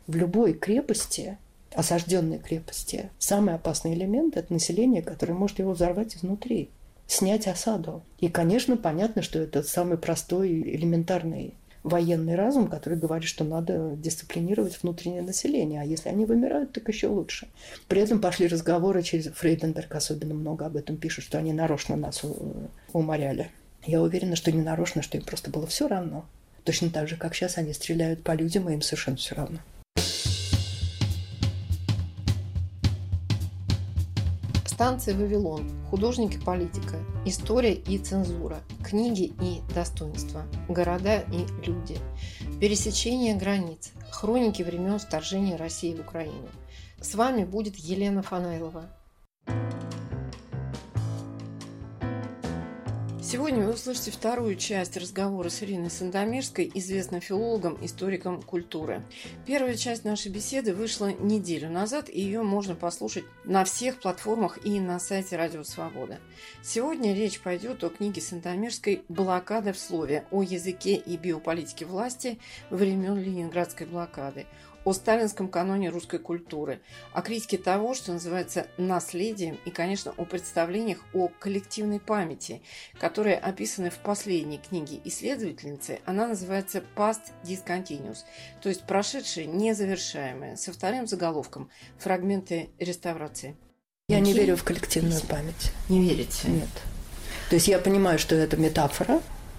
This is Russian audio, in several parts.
В любой крепости, осажденной крепости, самый опасный элемент – это население, которое может его взорвать изнутри, снять осаду. И, конечно, понятно, что это самый простой, элементарный военный разум, который говорит, что надо дисциплинировать внутреннее население, а если они вымирают, так еще лучше. При этом пошли разговоры через Фрейденберг, особенно много об этом пишут, что они нарочно нас уморяли. Я уверена, что не нарочно, что им просто было все равно. Точно так же, как сейчас они стреляют по людям, и им совершенно все равно. Станция «Вавилон», художник и политика, история и цензура, книги и достоинства, города и люди, пересечение границ, хроники времен вторжения России в Украину. С вами будет Елена Фанайлова. Сегодня вы услышите вторую часть разговора с Ириной Сандомирской, известной филологом, историком культуры. Первая часть нашей беседы вышла неделю назад, и ее можно послушать на всех платформах и на сайте Радио Свобода. Сегодня речь пойдет о книге Сандомирской «Блокада в слове. О языке и биополитике власти времен Ленинградской блокады», о сталинском каноне русской культуры, о критике того, что называется наследием, и, конечно, о представлениях о коллективной памяти, которые описаны в последней книге исследовательницы. Она называется «Past Discontinuous», то есть «Прошедшее незавершаемое», со вторым заголовком «Фрагменты реставрации». Я не верю в коллективную память. Не верите? Нет. То есть я понимаю, что это метафора,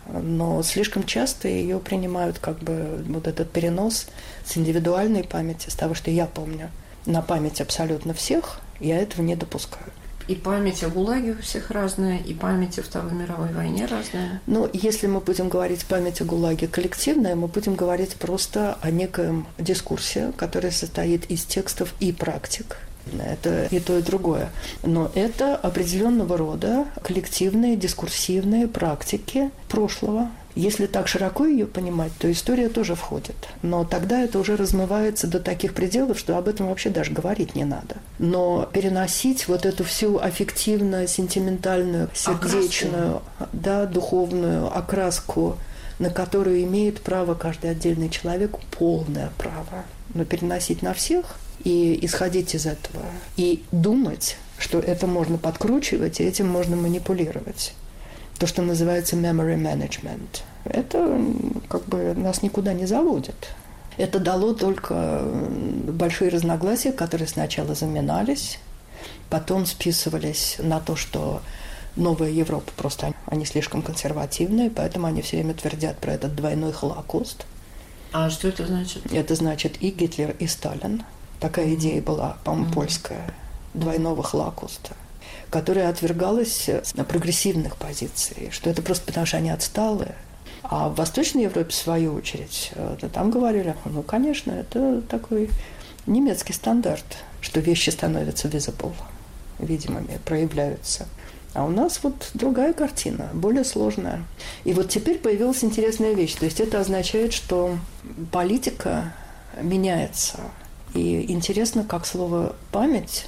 но слишком часто ее принимают как бы вот этот перенос с индивидуальной памяти, с того, что я помню, на память абсолютно всех, я этого не допускаю. И память о ГУЛАГе у всех разная, и память о Второй мировой войне разная. Но если мы будем говорить память о ГУЛАГе коллективная, мы будем говорить просто о некоем дискурсе, который состоит из текстов и практик. Это и то, и другое. Но это определенного рода коллективные, дискурсивные практики прошлого. Если так широко ее понимать, то история тоже входит. Но тогда это уже размывается до таких пределов, что об этом вообще даже говорить не надо. Но переносить вот эту всю аффективную, сентиментальную, сердечную, да, духовную окраску, на которую имеет право каждый отдельный человек, полное право. Но переносить на всех и исходить из этого, и думать, что это можно подкручивать, и этим можно манипулировать. То, что называется memory management. Это как бы нас никуда не заводит. Это дало только большие разногласия, которые сначала заминались, потом списывались на то, что новая Европа просто они слишком консервативные, поэтому они все время твердят про этот двойной Холокост. А что это значит? Это значит и Гитлер, и Сталин. Такая идея была, по-моему, польская, двойного Холокоста, которая отвергалась на прогрессивных позициях, что это просто потому, что они отсталые. А в Восточной Европе, в свою очередь, там говорили, ну, конечно, это такой немецкий стандарт, что вещи становятся visible, видимыми, проявляются. А у нас вот другая картина, более сложная. И вот теперь появилась интересная вещь. То есть это означает, что политика меняется. И интересно, как слово «память»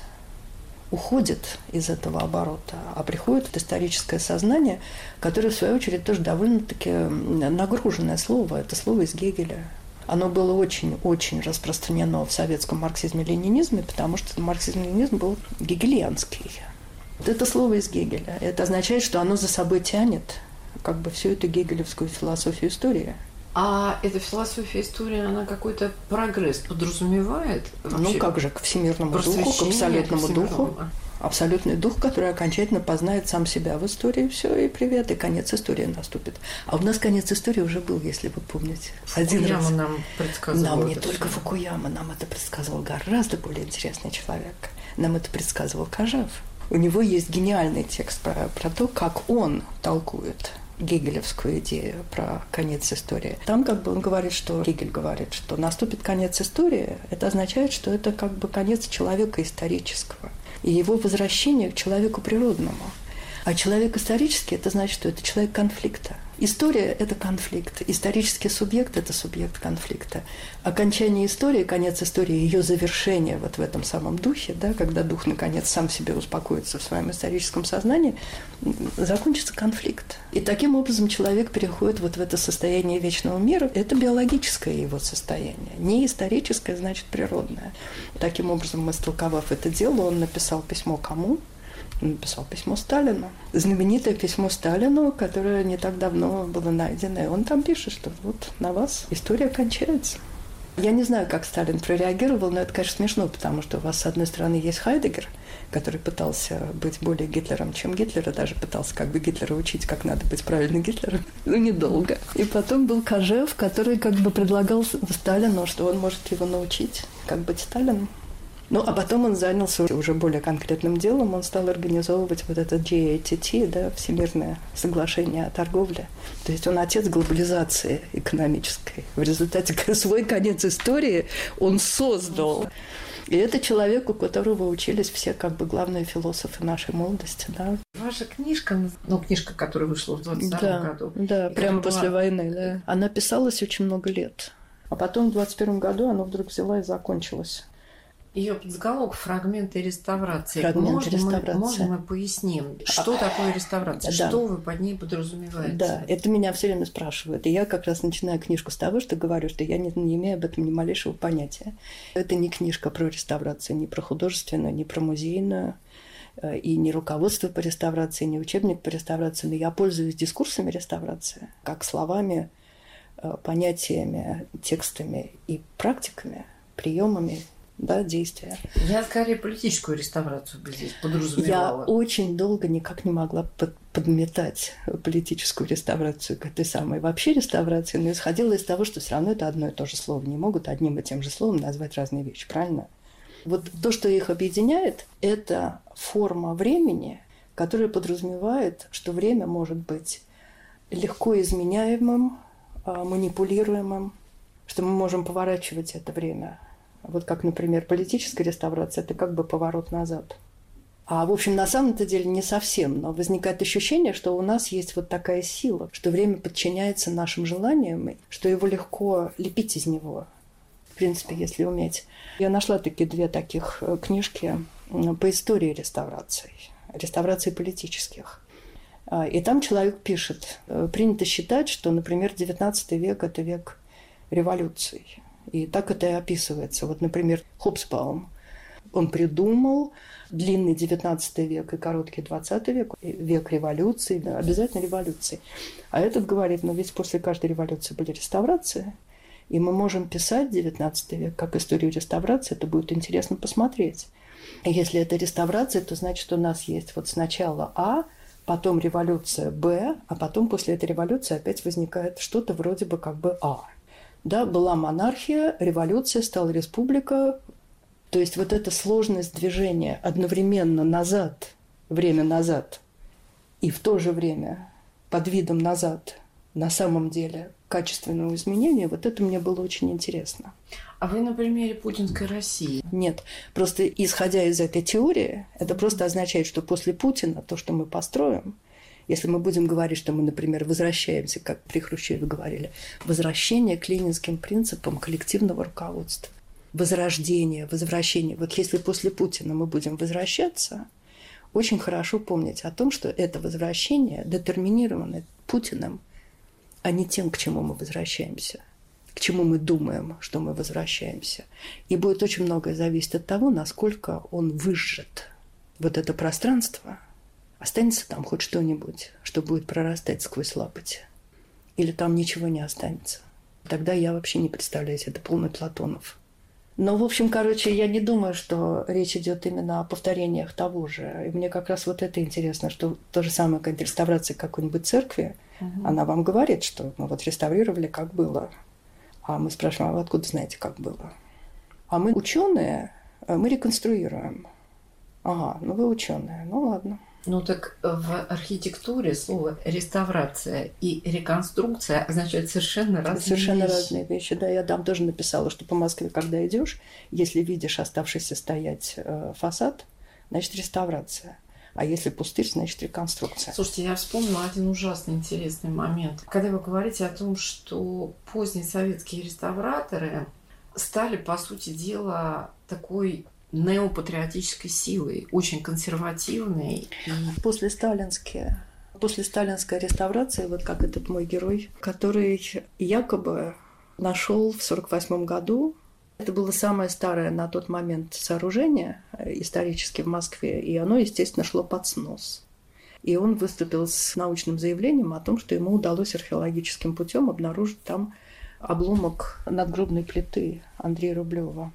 уходит из этого оборота, а приходит историческое сознание, которое, в свою очередь, тоже довольно-таки нагруженное слово. Это слово из Гегеля. Оно было очень-очень распространено в советском марксизме-ленинизме, потому что марксизм-ленинизм был гегельянский. Вот это слово из Гегеля. Это означает, что оно за собой тянет как бы всю эту гегелевскую философию истории. А эта философия истории, она какой-то прогресс подразумевает? Вообще? Ну как же, к всемирному духу, к абсолютному духу. Абсолютный дух, который окончательно познает сам себя в истории. Все, и привет, и конец истории наступит. А у нас конец истории уже был, если вы помните. Фукуяма нам предсказывал. Нам не только Фукуяма, нам это предсказывал гораздо более интересный человек. Нам это предсказывал Кожев. У него есть гениальный текст про то, как он толкует гегелевскую идею про конец истории. Там как бы он говорит, что Гегель говорит, что наступит конец истории, это означает, что это как бы конец человека исторического и его возвращение к человеку природному. А человек исторический – это значит, что это человек конфликта. История – это конфликт. Исторический субъект – это субъект конфликта. Окончание истории, конец истории, ее завершение вот в этом самом духе, да, когда дух, наконец, сам себе успокоится в своем историческом сознании, закончится конфликт. И таким образом человек переходит вот в это состояние вечного мира. Это биологическое его состояние. Не историческое, значит, природное. Таким образом, истолковав это дело, он написал письмо кому? Написал письмо Сталину. Знаменитое письмо Сталину, которое не так давно было найдено. И он там пишет, что вот на вас история кончается. Я не знаю, как Сталин прореагировал, но это, конечно, смешно, потому что у вас, с одной стороны, есть Хайдеггер, который пытался быть более Гитлером, чем Гитлер, и даже пытался как бы Гитлера учить, как надо быть правильно Гитлером, но недолго. И потом был Кожев, который как бы предлагал Сталину, что он может его научить, как быть Сталином. Ну, а потом он занялся уже более конкретным делом. Он стал организовывать вот этот GATT, да, Всемирное соглашение о торговле. То есть он отец глобализации экономической. В результате свой конец истории он создал. И это человек, у которого учились все как бы главные философы нашей молодости. Да. Ваша книжка, книжка, которая вышла в 22 году. Да, прямо после войны. Да. Она писалась очень много лет. А потом в 21 году она вдруг взяла и закончилась. Ее подзаголовок «Фрагменты реставрации». Можно мы поясним, что такое реставрация? Да. Что вы под ней подразумеваете? Да, это меня все время спрашивают. И я как раз начинаю книжку с того, что говорю, что я не имею об этом ни малейшего понятия. Это не книжка про реставрацию, не про художественную, не про музейную, и не руководство по реставрации, не учебник по реставрации. Но я пользуюсь дискурсами реставрации, как словами, понятиями, текстами и практиками, приемами, да, действия. Я скорее политическую реставрацию бы здесь подразумевала. Я очень долго никак не могла подметать политическую реставрацию к этой самой вообще реставрации, но исходила из того, что все равно это одно и то же слово. Не могут одним и тем же словом назвать разные вещи, правильно? Вот то, что их объединяет, это форма времени, которая подразумевает, что время может быть легко изменяемым, манипулируемым, что мы можем поворачивать это время. Вот как, например, политическая реставрация – это как бы поворот назад. А, в общем, на самом-то деле не совсем, но возникает ощущение, что у нас есть вот такая сила, что время подчиняется нашим желаниям, что его легко лепить из него, в принципе, если уметь. Я нашла такие две таких книжки по истории реставрации политических. И там человек пишет, принято считать, что, например, XIX век – это век революций. И так это и описывается. Вот, например, Хобсбаум. Он придумал длинный XIX век и короткий XX век, век революции, да, обязательно революции. А этот говорит, ведь после каждой революции были реставрации, и мы можем писать XIX век как историю реставрации, это будет интересно посмотреть. И если это реставрация, то значит, у нас есть вот сначала А, потом революция Б, а потом после этой революции опять возникает что-то вроде бы как бы А. Да, была монархия, революция, стала республика. То есть вот эта сложность движения одновременно назад, время назад, и в то же время под видом назад, на самом деле, качественного изменения, вот это мне было очень интересно. А вы на примере путинской России? Нет, просто исходя из этой теории, это просто означает, что после Путина то, что мы построим, если мы будем говорить, что мы, например, возвращаемся, как при Хрущеве говорили, возвращение к ленинским принципам коллективного руководства, возрождение, возвращение. Вот если после Путина мы будем возвращаться, очень хорошо помнить о том, что это возвращение детерминировано Путиным, а не тем, к чему мы возвращаемся, к чему мы думаем, что мы возвращаемся. И будет очень многое зависеть от того, насколько он выжжет вот это пространство. Останется там хоть что-нибудь, что будет прорастать сквозь лапоть? Или там ничего не останется? Тогда я вообще не представляю себе, это полный Платонов. Но, в общем, я не думаю, что речь идет именно о повторениях того же. И мне как раз вот это интересно, что то же самое, как реставрация какой-нибудь церкви, она вам говорит, что мы вот реставрировали, как было. А мы спрашиваем, а вы откуда знаете, как было? А мы ученые, мы реконструируем. Ага, вы ученые, ладно. Так в архитектуре слово реставрация и реконструкция означают совершенно разные вещи. Да, я там тоже написала, что по Москве, когда идешь, если видишь оставшийся стоять фасад, значит реставрация. А если пустырь, значит реконструкция. Слушайте, я вспомнила один ужасно интересный момент. Когда вы говорите о том, что поздние советские реставраторы стали, по сути дела, такой неопатриотической силой, очень консервативной. После сталинской реставрации, вот как этот мой герой, который якобы нашел в 1948 году, это было самое старое на тот момент сооружение исторически в Москве, и оно, естественно, шло под снос. И он выступил с научным заявлением о том, что ему удалось археологическим путем обнаружить там обломок надгробной плиты Андрея Рублева.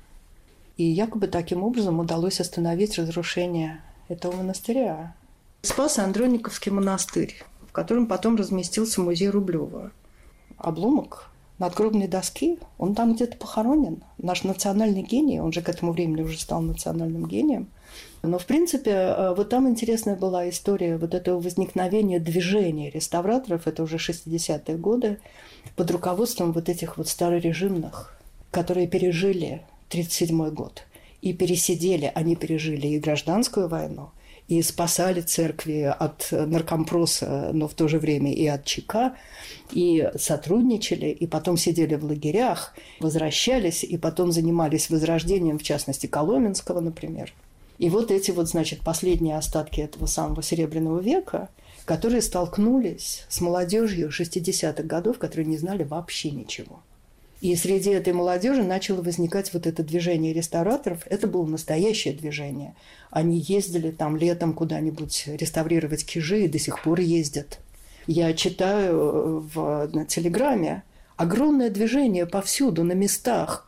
И якобы таким образом удалось остановить разрушение этого монастыря. Спасо-Андрониковский монастырь, в котором потом разместился музей Рублева. Обломок надгробной доски, он там где-то похоронен. Наш национальный гений, он же к этому времени уже стал национальным гением. Но, в принципе, вот там интересная была история вот этого возникновения движения реставраторов, это уже 60-е годы, под руководством вот этих вот старорежимных, которые пережили 1937 год и пересидели, они пережили и гражданскую войну, и спасали церкви от наркомпроса, но в то же время и от ЧК, и сотрудничали, и потом сидели в лагерях, возвращались, и потом занимались возрождением, в частности, Коломенского, например. И вот эти вот, значит, последние остатки этого самого Серебряного века, которые столкнулись с молодежью 60-х годов, которые не знали вообще ничего. И среди этой молодежи начало возникать вот это движение реставраторов. Это было настоящее движение. Они ездили там летом куда-нибудь реставрировать кижи и до сих пор ездят. Я читаю на Телеграме огромное движение повсюду, на местах.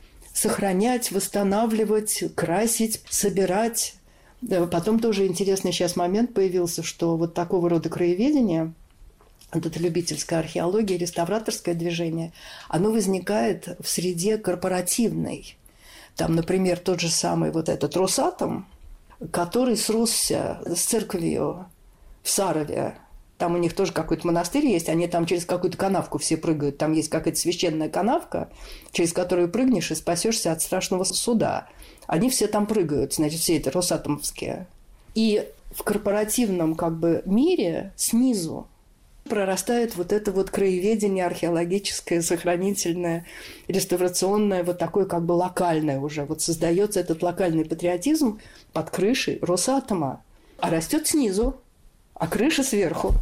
Сохранять, восстанавливать, красить, собирать. Потом тоже интересный сейчас момент появился, что вот такого рода краеведение, вот эта любительская археология, реставраторское движение, оно возникает в среде корпоративной. Там, например, тот же самый вот этот Росатом, который сросся с церковью в Сарове. Там у них тоже какой-то монастырь есть, они там через какую-то канавку все прыгают. Там есть какая-то священная канавка, через которую прыгнешь и спасешься от страшного суда. Они все там прыгают, значит, все это росатомовские. И в корпоративном как бы мире снизу прорастает вот это вот краеведение археологическое, сохранительное, реставрационное, вот такое как бы локальное уже. Вот создается этот локальный патриотизм под крышей Росатома, а растет снизу, а крыша сверху.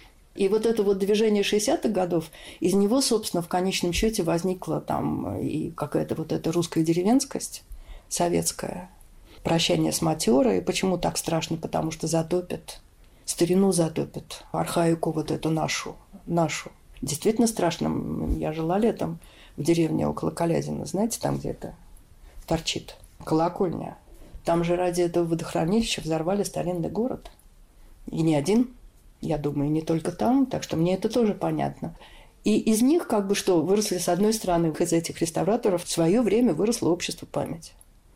И вот это вот движение 60-х годов, из него, собственно, в конечном счете возникла там и какая-то вот эта русская деревенскость советская, прощание с матерой. Почему так страшно? Потому что затопят. Старину затопит, архаику вот эту нашу. Действительно страшно. Я жила летом в деревне около Калязина, знаете, там где-то торчит колокольня. Там же ради этого водохранилища взорвали старинный город. И не один, я думаю, не только там, так что мне это тоже понятно. И из них как бы что, выросли с одной стороны, из этих реставраторов в свое время выросло общество памяти.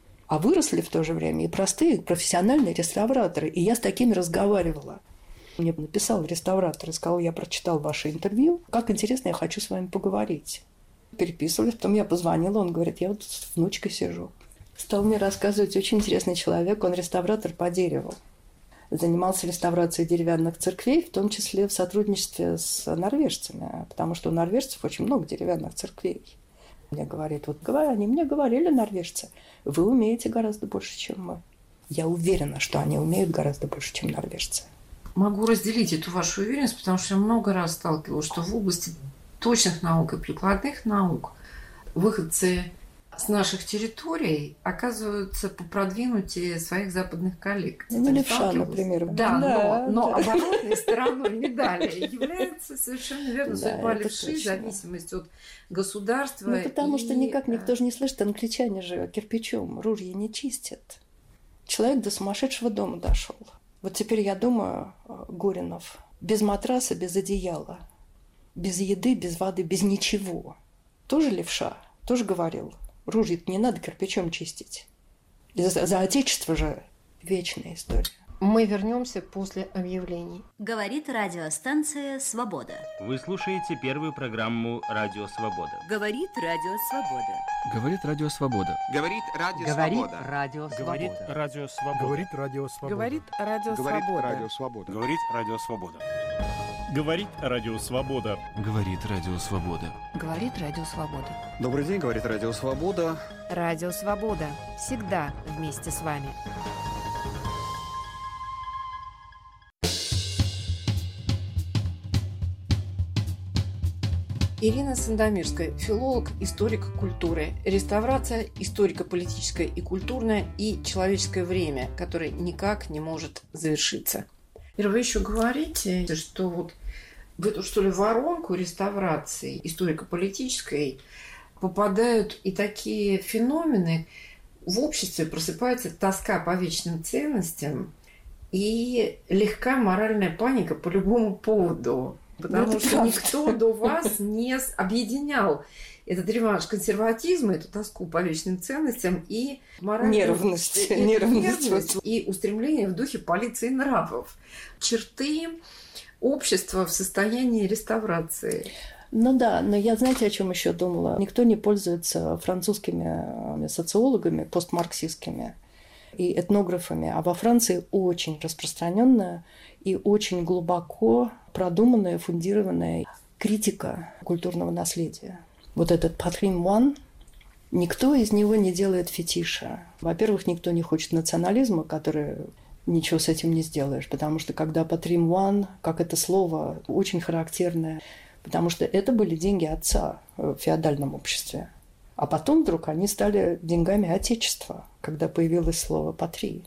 А выросли в то же время и простые профессиональные реставраторы. И я с такими разговаривала. Мне написал реставратор и сказал, я прочитал ваше интервью. Как интересно, я хочу с вами поговорить. Переписывались, потом я позвонила, он говорит, я вот с внучкой сижу. Стал мне рассказывать, очень интересный человек, он реставратор по дереву. Занимался реставрацией деревянных церквей, в том числе в сотрудничестве с норвежцами, потому что у норвежцев очень много деревянных церквей. Мне говорит, вот они мне говорили, норвежцы, вы умеете гораздо больше, чем мы. Я уверена, что они умеют гораздо больше, чем норвежцы. Могу разделить эту вашу уверенность, потому что я много раз сталкивалась, что в области точных наук и прикладных наук выходцы с наших территорий оказываются продвинутее своих западных коллег. Ну, левша, например. Да, но оборотной стороной медали является совершенно верно судьба левши, зависимость от государства. Ну, потому что никак никто же не слышит, англичане же кирпичом ружья не чистят. Человек до сумасшедшего дома дошел. Вот теперь я думаю, Горинов, без матраса, без одеяла, без еды, без воды, без ничего. Тоже левша, тоже говорил. Ружья не надо кирпичом чистить. За отечество же вечная история. Мы вернемся после объявлений. Говорит радиостанция «Свобода». Вы слушаете первую программу «Радио Свобода». Говорит Радио Свобода. Говорит Радио Свобода. Говорит Радио Свобода. Говорит Радио Свобода. Говорит Радио Свобода. Говорит Радио Свобода. Говорит Радио Свобода. Говорит Радио Свобода. Говорит Радио Свобода. Говорит Радио Свобода. Добрый день, говорит Радио Свобода. Радио Свобода. Всегда вместе с вами. Ирина Сандомирская, филолог, историк культуры, реставрация историко-политическое и культурное и человеческое время, которое никак не может завершиться. Ира, вы еще говорите, что вот в эту, что ли, воронку реставрации историко-политической попадают и такие феномены. В обществе просыпается тоска по вечным ценностям и легкая моральная паника по любому поводу. Потому что никто до вас не объединял этот реванш консерватизма, эту тоску по вечным ценностям и нервность и устремление в духе полиции нравов. Черты общества в состоянии реставрации. Ну да, но я, знаете, о чем еще думала? Никто не пользуется французскими социологами, постмарксистскими и этнографами, а во Франции очень распространенная и очень глубоко продуманная, фундированная критика культурного наследия. Вот этот патримуан, никто из него не делает фетиша. Во-первых, никто не хочет национализма, который ничего с этим не сделаешь, потому что когда патримуан, как это слово, очень характерное, потому что это были деньги отца в феодальном обществе. А потом вдруг они стали деньгами отечества, когда появилось слово «патри».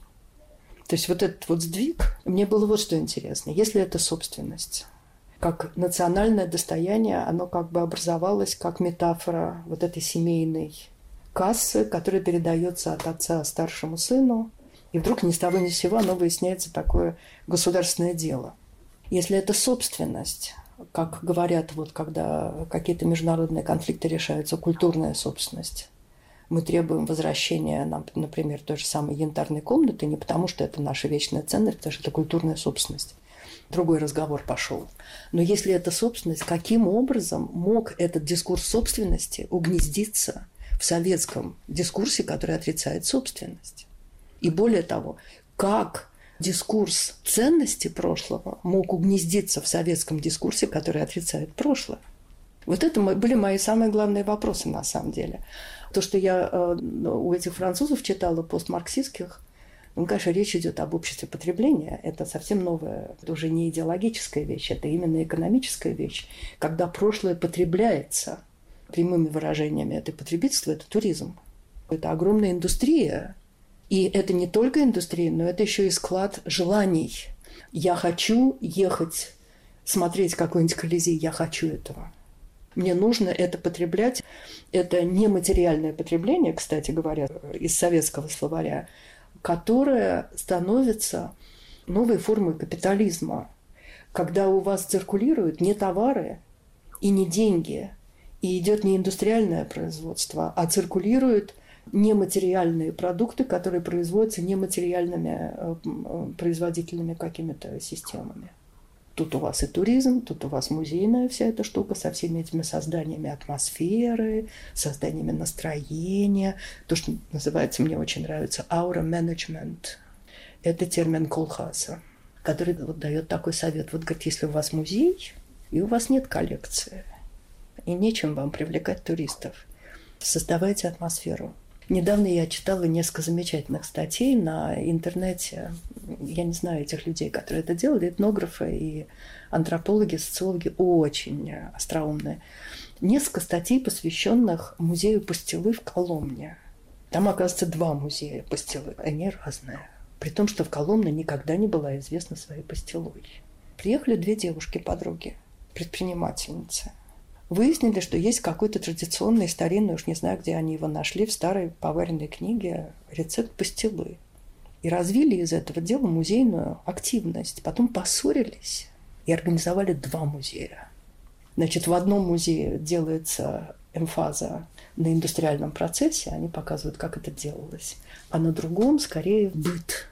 То есть вот этот вот сдвиг, мне было вот что интересно. Если это собственность, как национальное достояние, оно как бы образовалось как метафора вот этой семейной кассы, которая передается от отца старшему сыну, и вдруг ни с того ни с сего оно выясняется такое государственное дело. Если это собственность, как говорят, вот когда какие-то международные конфликты решаются, культурная собственность, мы требуем возвращения, например, той же самой янтарной комнаты, не потому что это наша вечная ценность, потому что это культурная собственность. Другой разговор пошел. Но если это собственность, каким образом мог этот дискурс собственности угнездиться в советском дискурсе, который отрицает собственность? И более того, как дискурс ценности прошлого мог угнездиться в советском дискурсе, который отрицает прошлое? Вот это были мои самые главные вопросы на самом деле. То, что я у этих французов читала, постмарксистских, ну, конечно, речь идет об обществе потребления. Это совсем новая, это уже не идеологическая вещь, это именно экономическая вещь. Когда прошлое потребляется, прямыми выражениями, это потребительство, это туризм. Это огромная индустрия. И это не только индустрия, но это еще и склад желаний. Я хочу ехать, смотреть какой-нибудь Колизей, я хочу этого. Мне нужно это потреблять. Это нематериальное потребление, кстати говоря, из советского словаря, которое становится новой формой капитализма, когда у вас циркулируют не товары и не деньги, и идет не индустриальное производство, а циркулируют нематериальные продукты, которые производятся нематериальными производительными какими-то системами. Тут у вас и туризм, тут у вас музейная вся эта штука со всеми этими созданиями атмосферы, созданиями настроения. То, что называется, мне очень нравится, аура менеджмент. Это термин Колхаса, который вот дает такой совет. Вот, говорит, если у вас музей, и у вас нет коллекции, и нечем вам привлекать туристов, создавайте атмосферу. Недавно я читала несколько замечательных статей на интернете. Я не знаю этих людей, которые это делали, этнографы и антропологи, социологи очень остроумные. Несколько статей, посвященных музею пастилы в Коломне. Там, оказывается, 2 музея пастилы. Они разные. При том, что в Коломне никогда не была известна своей пастилой. Приехали 2 девушки-подруги, предпринимательницы. Выяснили, что есть какой-то традиционный, старинный, уж не знаю, где они его нашли, в старой поваренной книге рецепт пастилы. И развили из этого дела музейную активность. Потом поссорились и организовали 2 музея. Значит, в одном музее делается эмфаза на индустриальном процессе, они показывают, как это делалось. А на другом, скорее, быт.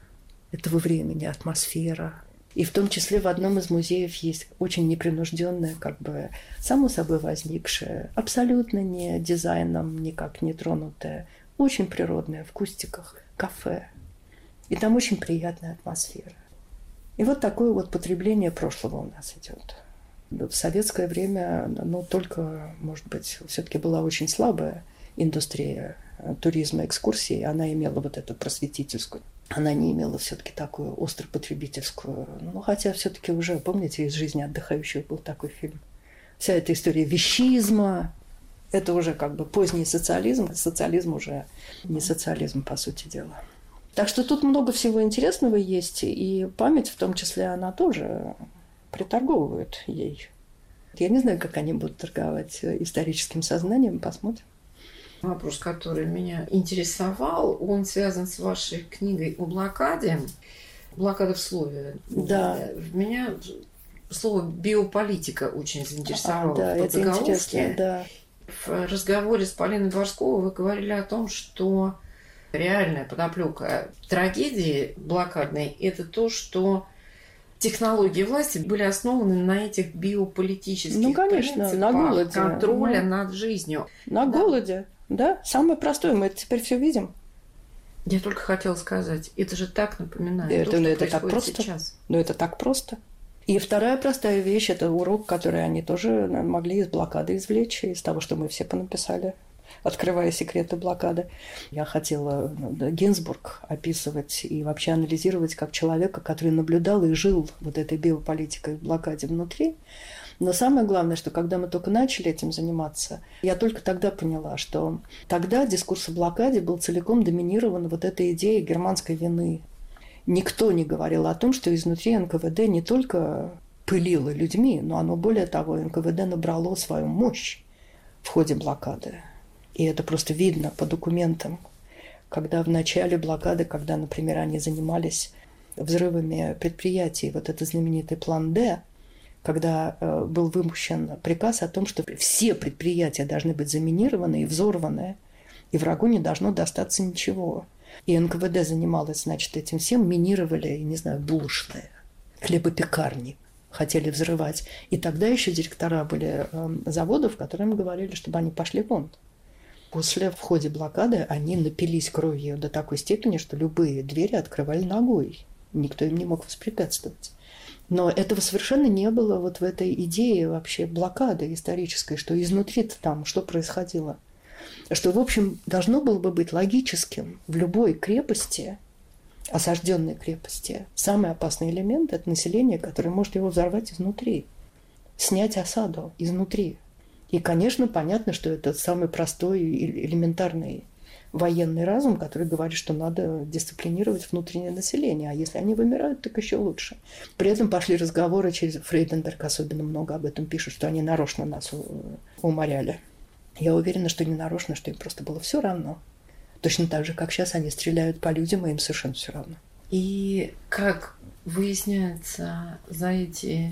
этого времени, атмосфера. И в том числе в одном из музеев есть очень непринужденное, как бы само собой возникшее, абсолютно не дизайном никак не тронутое, очень природное, в кустиках, кафе. И там очень приятная атмосфера. И вот такое вот потребление прошлого у нас идет. В советское время, только, может быть, все-таки была очень слабая индустрия туризма, экскурсий. Она имела вот эту просветительскую. Она не имела все-таки такую остро-потребительскую. Хотя все-таки уже, помните, «Из жизни отдыхающего» был такой фильм. Вся эта история вещизма, это уже как бы поздний социализм. Социализм уже не социализм, по сути дела. Так что тут много всего интересного есть. И память, в том числе, она тоже приторговывает ей. Я не знаю, как они будут торговать историческим сознанием. Посмотрим. Вопрос, который меня интересовал, он связан с вашей книгой о блокаде. Блокада в слове. Да. Меня слово биополитика очень заинтересовало. Да, это интересно, да. В разговоре с Полиной Дворцовой вы говорили о том, что реальная подоплека трагедии блокадной – это то, что технологии власти были основаны на этих биополитических принципах на голоде, контроля над жизнью. На голоде. Да, самое простое, мы это теперь все видим. Я только хотела сказать, это же так напоминает это, то, что это так происходит просто. сейчас. Это так просто. И вторая простая вещь – это урок, который они тоже могли из блокады извлечь, из того, что мы все понаписали, открывая секреты блокады. Я хотела Гинзбург описывать и вообще анализировать как человека, который наблюдал и жил вот этой биополитикой в блокаде внутри. Но самое главное, что когда мы только начали этим заниматься, я только тогда поняла, что тогда дискурс о блокаде был целиком доминирован вот этой идеей германской вины. Никто не говорил о том, что изнутри НКВД не только пылило людьми, но оно, более того, НКВД набрало свою мощь в ходе блокады. И это просто видно по документам. Когда в начале блокады, когда, например, они занимались взрывами предприятий, вот это знаменитый план «Д», когда был выпущен приказ о том, что все предприятия должны быть заминированы и взорваны, и врагу не должно достаться ничего. И НКВД занималась, значит, этим всем, минировали, не знаю, булочные, хлебопекарни хотели взрывать. И тогда еще директора были заводов, которым говорили, чтобы они пошли вон. После, в ходе блокады, они напились кровью до такой степени, что любые двери открывали ногой. Никто им не мог воспрепятствовать. Но этого совершенно не было вот в этой идее вообще блокады исторической, что изнутри-то там что происходило. Что, в общем, должно было бы быть логическим в любой крепости, осажденной крепости. Самый опасный элемент – это население, которое может его взорвать изнутри, снять осаду изнутри. И, конечно, понятно, что это самый простой и элементарный военный разум, который говорит, что надо дисциплинировать внутреннее население, а если они вымирают, так еще лучше. При этом пошли разговоры через Фрейденберг, особенно много об этом пишут, что они нарочно нас уморяли. Я уверена, что не нарочно, что им просто было все равно. Точно так же, как сейчас они стреляют по людям, и им совершенно все равно. И как выясняется, за эти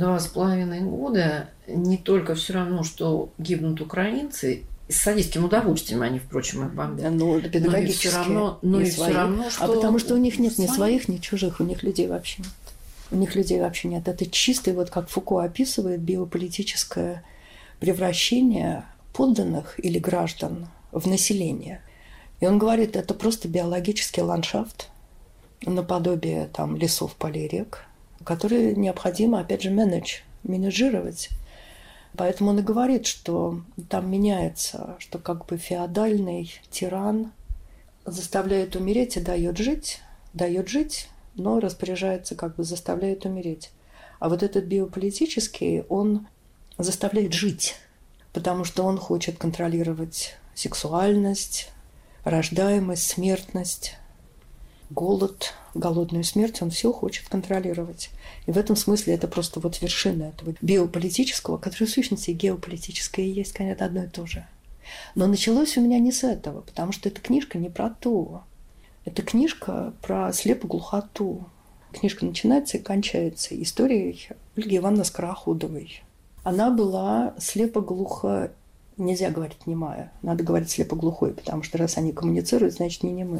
2,5 года не только все равно, что гибнут украинцы, с садистским удовольствием они, впрочем, их бомбят. Педагогически. Но и все равно, что... А потому что у них нет ни своих, ни чужих, у них людей вообще нет. У них людей вообще нет. Это чистый, вот как Фуко описывает, биополитическое превращение подданных или граждан в население. И он говорит, это просто биологический ландшафт, наподобие там лесов, полей, рек, которые необходимо, опять же, менеджировать. Поэтому он и говорит, что там меняется, что как бы феодальный тиран заставляет умереть и дает жить, но распоряжается, как бы заставляет умереть. А вот этот биополитический, он заставляет жить, потому что он хочет контролировать сексуальность, рождаемость, смертность, голод, голодную смерть, он все хочет контролировать. И в этом смысле это просто вот вершина этого биополитического, который в сущности геополитическое и есть, конечно, одно и то же. Но началось у меня не с этого, потому что эта книжка не про то. Это книжка про слепоглухоту. Книжка начинается и кончается историей Ольги Ивановны Скороходовой. Она была слепоглухо, нельзя говорить немая, надо говорить слепоглухой, потому что раз они коммуницируют, значит не немые.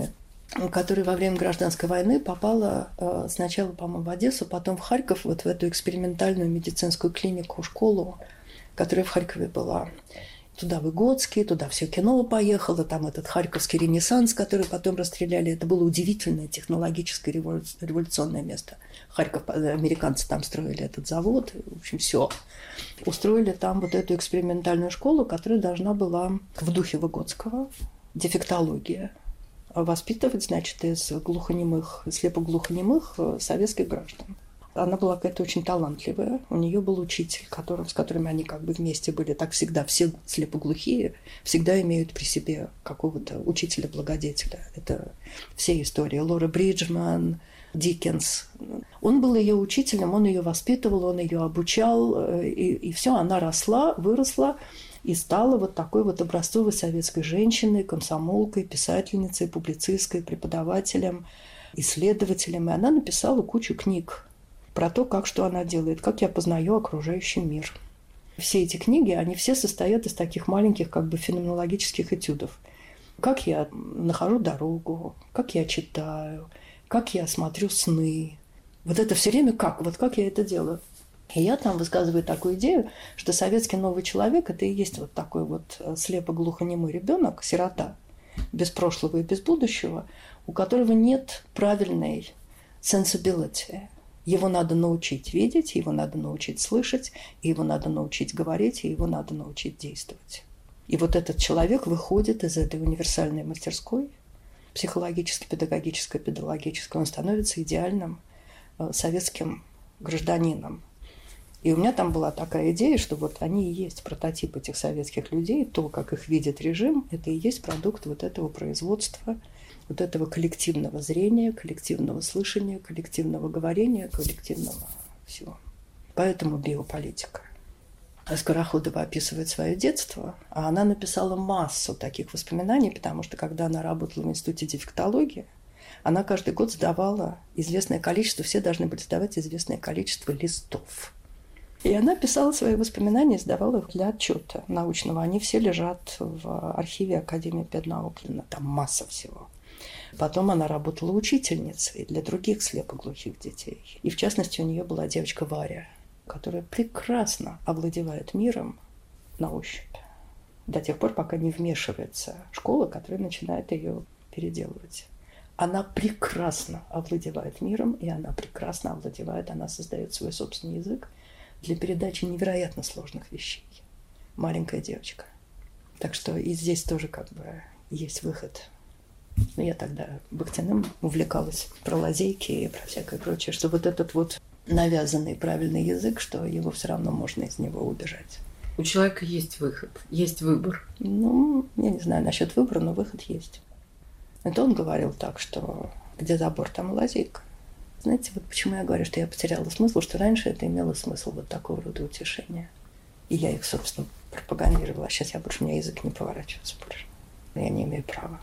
которая во время гражданской войны попала сначала, по-моему, в Одессу, потом в Харьков, вот в эту экспериментальную медицинскую клинику, школу, которая в Харькове была. Туда Выгодский, туда все кино поехало, там этот Харьковский ренессанс, который потом расстреляли. Это было удивительное технологическое революционное место. Харьков, американцы там строили этот завод, в общем, все. Устроили там вот эту экспериментальную школу, которая должна была в духе Выгодского, дефектология, воспитывать, значит, из глухонемых, слепоглухонемых советских граждан. Она была какая-то очень талантливая. У нее был учитель, с которыми они как бы вместе были. Так всегда все слепоглухие всегда имеют при себе какого-то учителя-благодетеля. Это все истории. Лора Бриджман, Диккенс. Он был ее учителем, он ее воспитывал, он ее обучал. И все, она росла, выросла и стала вот такой вот образцовой советской женщиной, комсомолкой, писательницей, публицисткой, преподавателем, исследователем. И она написала кучу книг про то, как что она делает, как я познаю окружающий мир. Все эти книги, они все состоят из таких маленьких как бы феноменологических этюдов. Как я нахожу дорогу, как я читаю, как я смотрю сны. Вот это все время как? Вот как я это делаю? И я там высказываю такую идею, что советский новый человек – это и есть вот такой вот слепо-глухонемой ребенок, сирота, без прошлого и без будущего, у которого нет правильной sensibility. Его надо научить видеть, его надо научить слышать, его надо научить говорить, и его надо научить действовать. И вот этот человек выходит из этой универсальной мастерской, психологически, педагогической, педагогической, он становится идеальным советским гражданином. И у меня там была такая идея, что вот они и есть прототип этих советских людей, то, как их видит режим, это и есть продукт вот этого производства, вот этого коллективного зрения, коллективного слышания, коллективного говорения, коллективного всего. Поэтому биополитика. Скороходова описывает свое детство, а она написала массу таких воспоминаний, потому что когда она работала в институте дефектологии, она каждый год сдавала известное количество, все должны были сдавать известное количество листов. И она писала свои воспоминания, сдавала их для отчета научного. Они все лежат в архиве Академии педнаук, там масса всего. Потом она работала учительницей для других слепоглухих детей. И в частности у нее была девочка Варя, которая прекрасно овладевает миром на ощупь. До тех пор, пока не вмешивается школа, которая начинает ее переделывать. Она прекрасно овладевает миром, и она прекрасно овладевает, она создает свой собственный язык для передачи невероятно сложных вещей. Маленькая девочка. Так что и здесь тоже как бы есть выход. Но я тогда Бахтиным увлекалась про лазейки и про всякое прочее, что вот этот вот навязанный правильный язык, что его все равно можно из него убежать. У человека есть выход, есть выбор. Ну, я не знаю насчет выбора, но выход есть. Это он говорил так, что где забор, там лазейка. Знаете, вот почему я говорю, что я потеряла смысл, что раньше это имело смысл вот такого рода утешения. И я их, собственно, пропагандировала. А сейчас у меня язык не поворачивается больше. Я не имею права.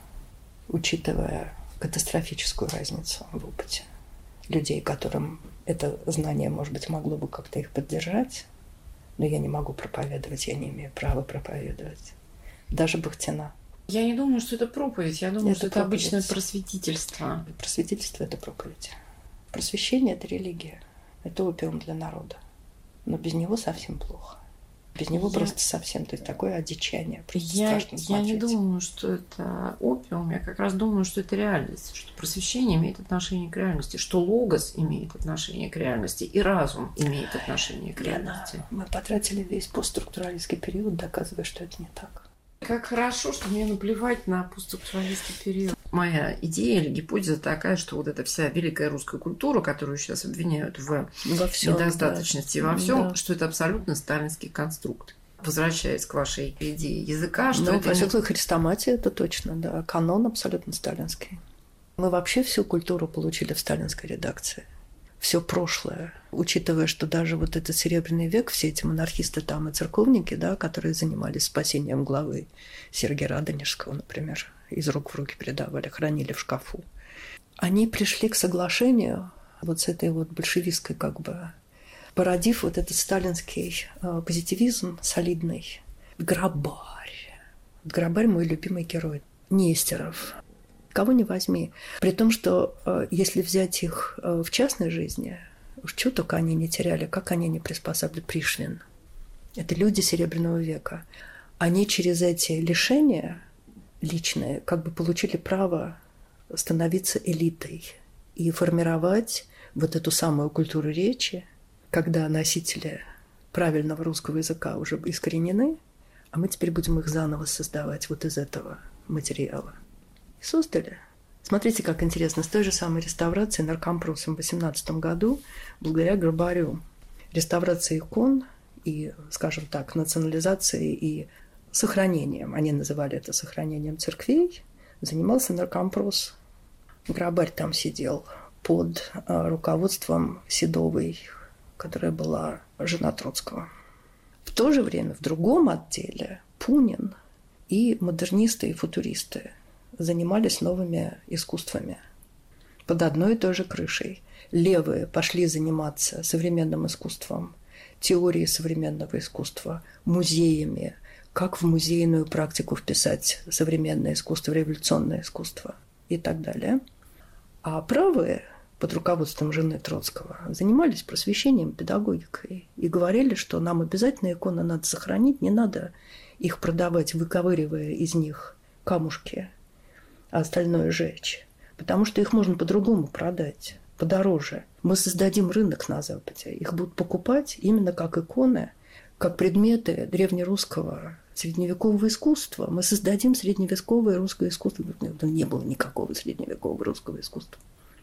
Учитывая катастрофическую разницу в опыте людей, которым это знание, может быть, могло бы как-то их поддержать, но я не могу проповедовать, я не имею права проповедовать. Даже Бахтина. Я не думаю, что это проповедь, я думаю, что это проповедь. обычное просветительство. Просветительство – это проповедь. Просвещение – это религия, это опиум для народа. Но без него совсем плохо. Без него просто совсем, то есть такое одичание. Я не думаю, что это опиум, я как раз думаю, что это реальность, что просвещение имеет отношение к реальности, что логос имеет отношение к реальности, и разум имеет отношение к реальности. Мы потратили весь постструктуралистский период, доказывая, что это не так. Как хорошо, что мне наплевать на постструктуралистский период. Моя идея или гипотеза такая, что вот эта вся великая русская культура, которую сейчас обвиняют во всем, недостаточности, да, во всем, да, что это абсолютно сталинский конструкт. Возвращаясь к вашей идее языка, что это... по сути, хрестоматия, это точно, да. Канон абсолютно сталинский. Мы вообще всю культуру получили в сталинской редакции. Все прошлое, учитывая, что даже вот этот Серебряный век, все эти монархисты там и церковники, да, которые занимались спасением главы Сергия Радонежского, например, из рук в руки передавали, хранили в шкафу. Они пришли к соглашению вот с этой вот большевистской как бы, породив вот этот сталинский позитивизм солидный. Грабарь. Грабарь – мой любимый герой. Нестеров. Кого не возьми. При том, что если взять их в частной жизни, что только они не теряли, как они не приспосабливали. Пришвин. Это люди Серебряного века. Они через эти лишения личные как бы получили право становиться элитой и формировать вот эту самую культуру речи, когда носители правильного русского языка уже искоренены, а мы теперь будем их заново создавать вот из этого материала. И создали. Смотрите, как интересно, с той же самой реставрацией наркомпросом в 18 году, благодаря Грабарю, реставрация икон и, скажем так, национализацией и сохранением, они называли это сохранением церквей, занимался наркомпрос. Грабарь там сидел под руководством Седовой, которая была жена Троцкого. В то же время в другом отделе Пунин и модернисты, и футуристы занимались новыми искусствами под одной и той же крышей. Левые пошли заниматься современным искусством, теорией современного искусства, музеями, как в музейную практику вписать современное искусство, революционное искусство и так далее. А правые под руководством жены Троцкого занимались просвещением, педагогикой и говорили, что нам обязательно иконы надо сохранить, не надо их продавать, выковыривая из них камушки, а остальное жечь, потому что их можно по-другому продать, подороже. Мы создадим рынок на Западе, их будут покупать именно как иконы, как предметы древнерусского средневекового искусства. Мы создадим средневековое русское искусство. Не было никакого средневекового русского искусства.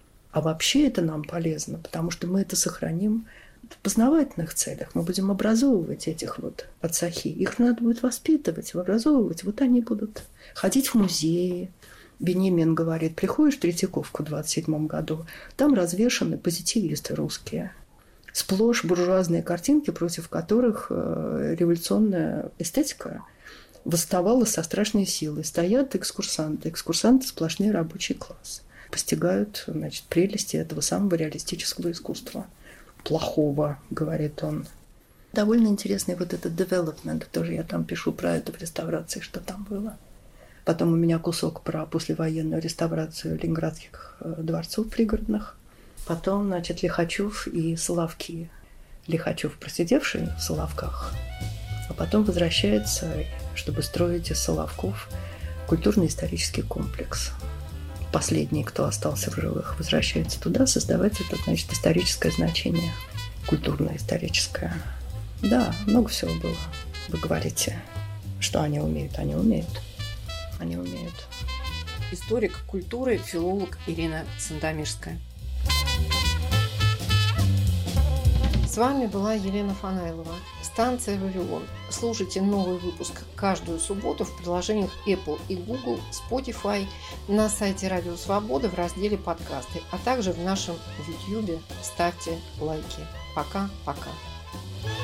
А вообще это нам полезно, потому что мы это сохраним в познавательных целях. Мы будем образовывать этих вот пацахи. Их надо будет воспитывать, образовывать. Вот они будут ходить в музеи. Бенемин говорит, приходишь в Третьяковку в 27 году, там развешаны позитивисты русские. Сплошь буржуазные картинки, против которых революционная эстетика восставала со страшной силой. Стоят экскурсанты. Экскурсанты – сплошной рабочий класс. Постигают, значит, прелести этого самого реалистического искусства. Плохого, говорит он. Довольно интересный вот этот development. Тоже я там пишу про это в реставрации, что там было. Потом у меня кусок про послевоенную реставрацию ленинградских дворцов пригородных. Потом, значит, Лихачев и Соловки. Лихачев, просидевший в Соловках, а потом возвращается, чтобы строить из Соловков культурно-исторический комплекс. Последний, кто остался в живых, возвращается туда, создавать это, значит, историческое значение, культурно-историческое. Да, много всего было. Вы говорите, что они умеют. Они умеют. Они умеют. Историк культуры, филолог Ирина Сандомирская. С вами была Елена Фанайлова. Станция «Вавилон». Слушайте новый выпуск каждую субботу в приложениях Apple и Google, Spotify, на сайте Радио Свобода в разделе «Подкасты», а также в нашем YouTube. Ставьте лайки. Пока-пока.